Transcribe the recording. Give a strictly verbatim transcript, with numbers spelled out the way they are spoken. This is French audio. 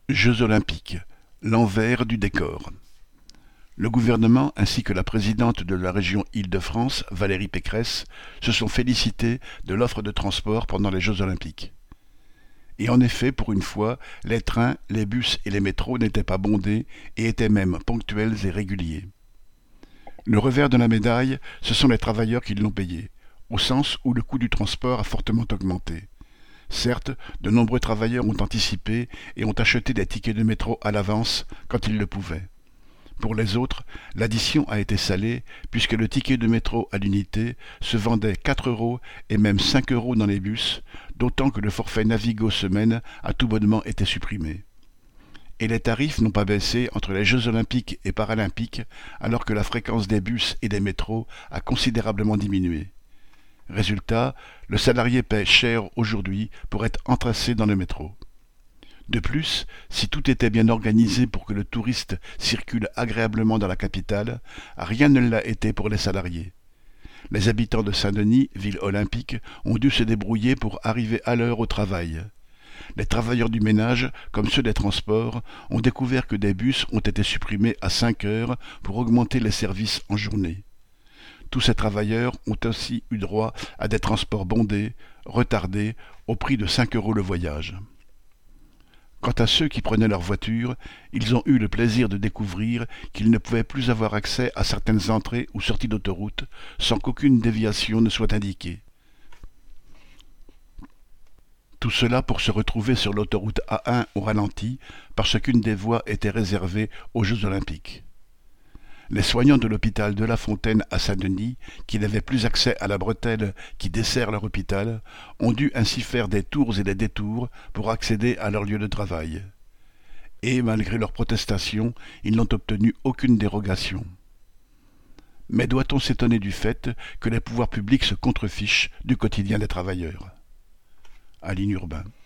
Jeux olympiques, l'envers du décor. Le gouvernement ainsi que la présidente de la région Île-de-France, Valérie Pécresse, se sont félicités de l'offre de transport pendant les Jeux olympiques. Et en effet, pour une fois, les trains, les bus et les métros n'étaient pas bondés et étaient même ponctuels et réguliers. Le revers de la médaille, ce sont les travailleurs qui l'ont payé, au sens où le coût du transport a fortement augmenté. Certes, de nombreux travailleurs ont anticipé et ont acheté des tickets de métro à l'avance quand ils le pouvaient. Pour les autres, l'addition a été salée puisque le ticket de métro à l'unité se vendait quatre euros et même cinq euros dans les bus, d'autant que le forfait Navigo semaine a tout bonnement été supprimé. Et les tarifs n'ont pas baissé entre les Jeux olympiques et paralympiques alors que la fréquence des bus et des métros a considérablement diminué. Résultat, le salarié paie cher aujourd'hui pour être entassé dans le métro. De plus, si tout était bien organisé pour que le touriste circule agréablement dans la capitale, rien ne l'a été pour les salariés. Les habitants de Saint-Denis, ville olympique, ont dû se débrouiller pour arriver à l'heure au travail. Les travailleurs du ménage, comme ceux des transports, ont découvert que des bus ont été supprimés à cinq heures pour augmenter les services en journée. Tous ces travailleurs ont aussi eu droit à des transports bondés, retardés, au prix de cinq euros le voyage. Quant à ceux qui prenaient leur voiture, ils ont eu le plaisir de découvrir qu'ils ne pouvaient plus avoir accès à certaines entrées ou sorties d'autoroute sans qu'aucune déviation ne soit indiquée. Tout cela pour se retrouver sur l'autoroute A un au ralenti parce qu'une des voies était réservée aux Jeux olympiques. Les soignants de l'hôpital de La Fontaine à Saint-Denis, qui n'avaient plus accès à la bretelle qui dessert leur hôpital, ont dû ainsi faire des tours et des détours pour accéder à leur lieu de travail. Et, malgré leurs protestations, ils n'ont obtenu aucune dérogation. Mais doit-on s'étonner du fait que les pouvoirs publics se contrefichent du quotidien des travailleurs ? Aline Urbain.